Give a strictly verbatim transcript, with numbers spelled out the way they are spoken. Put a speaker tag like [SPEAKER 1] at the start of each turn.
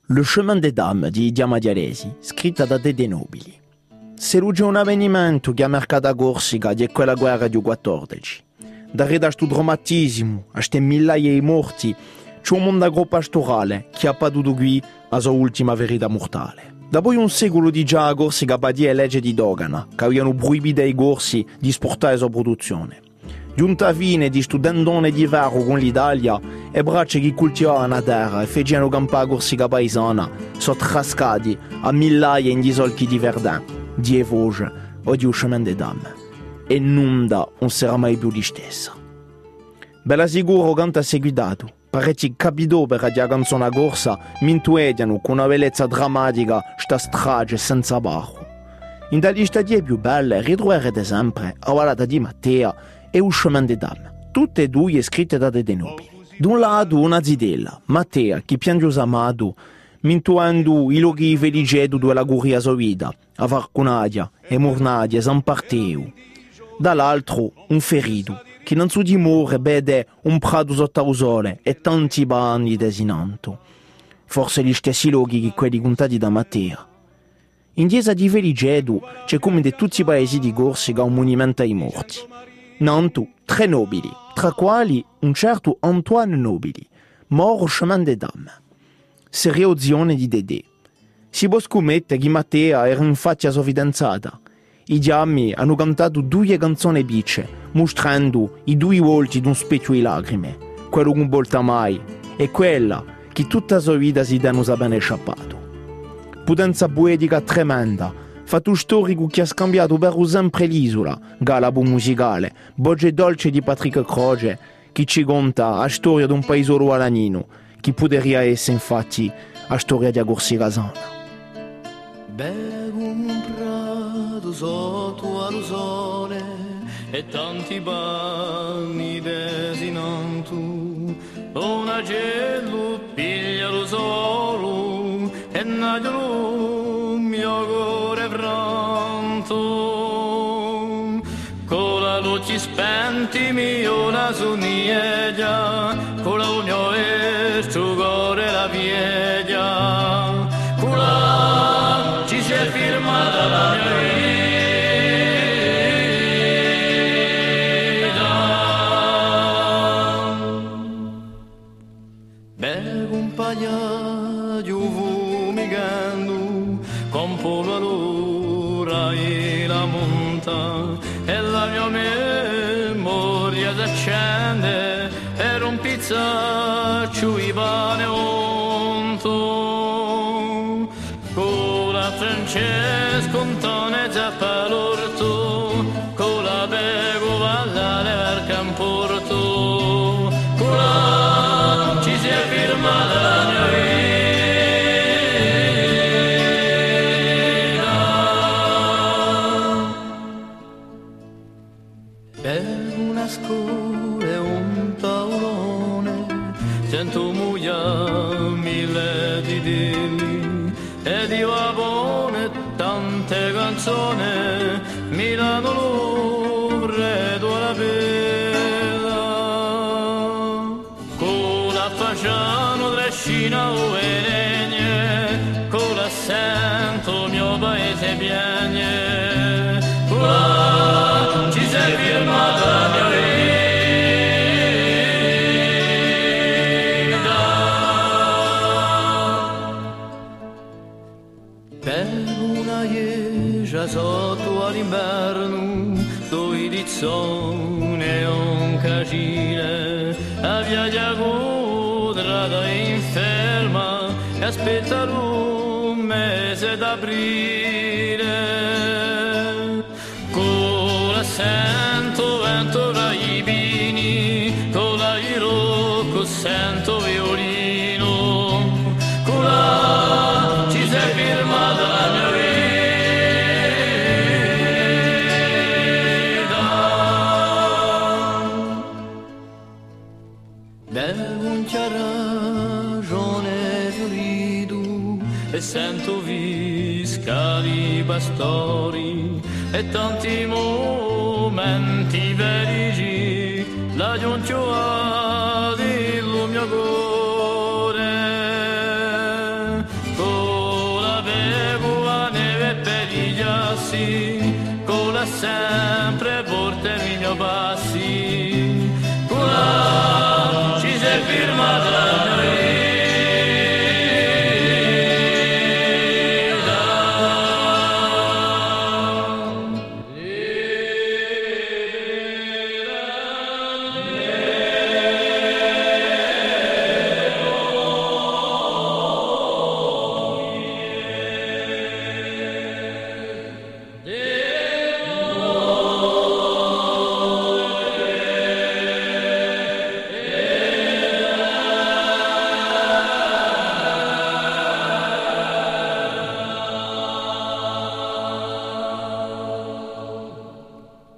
[SPEAKER 1] Le chemin des dames di Diama Diaresi, scritta da Dede Nobili. Serugge un avvenimento che ha marcato Corsica di quella guerra di quattordici. Da reda sto drammatismo, a ste migliaia di morti, c'è un mondo agro-pastorale che ha potuto qui la sua ultima verità mortale. Da poi un secolo di già a Corsica padia legge di dogana, che avevano proibito ai corsi di esportare la sua produzione. Giunta a fine di studentone di ferro con l'Italia, e braccia che coltivavano la terra e facevano campare la Corsica paesana, sono trascati a migliaia in solchi di verdun, di evoge o di chemin des dames. E nulla non sarà mai più di stessa. Bella sicuro quanto ha seguitato, parecchi capitò per la canzone a corsa, mintuediano con una bellezza drammatica sta strage senza barro. In da lista di più belle ritroverete sempre a Valata di Mattea e un chemin des dames, tutte e due scritte da Dede Nobili. D'un lato una zidella, Mattea, che piange amato, mintuando i luoghi felici dove la guria sua vita, a Varconadia e Mornadia, San Parteu. Dall'altro un ferito, che non su dimora vede un prato sotto il sole e tanti bagni desinanto. Forse gli stessi luoghi che quelli contati da Mattea. In chiesa di Veligedo c'è come in tutti i paesi di Corsica un monumento ai morti. Nanto, tre nobili, tra quali un certo Antoine Nobili, moro chemin des dames. Seriozione di Dede. Si può scommettere che Mattea era infatti la sua fidanzata. I diammi hanno cantato due canzoni bice, mostrando i due volti di un specchio di lacrime, quello che non volta mai, e quella che tutta la sua vita si danno bene scappato. Potenza poetica tremenda, fatto storico che ha scambiato per sempre l'isola, galabo musicale, voce dolce di Patrick Croce, che ci conta la storia di un paesolo alanino, che potrebbe essere infatti la storia di Corsica sana.
[SPEAKER 2] Bevo un prato sotto al sole e tanti bagni desinanto, una gelo piglia lo solo e nadio mio cuore pronto, con la luce spenti mio la sunieglia, con la mio verso cuore la pieglia, con la ci si è firmata la mia vita. Bevo un pagliaio fumigando, con pollo l'ora e la monta, e la mia memoria si accende per un pizzaccio di pane unto, con la Francesco Antone zappa l'orto, con la Bego vallare per Camporto, con la ci si è firmata la mia vita. Sento muia mille di dilli e di vapone tante canzoni, Milano Louvre dove la bella, con la Fasciano Trescina o Venegne, con l'accento mio paese piagne, con la ci sei firmata la mia vita. Sotto all'inverno dove rizzone un casine a via di Agudra da inferma e aspetta un mese d'aprile con l'accento vento tra i pini con la irocco sento violino con la ci sei firmata la mia vita. E sento viscali pastori e tanti momenti felici la giuntua del mio cuore grossi, cola sempre portami i miei passi, cola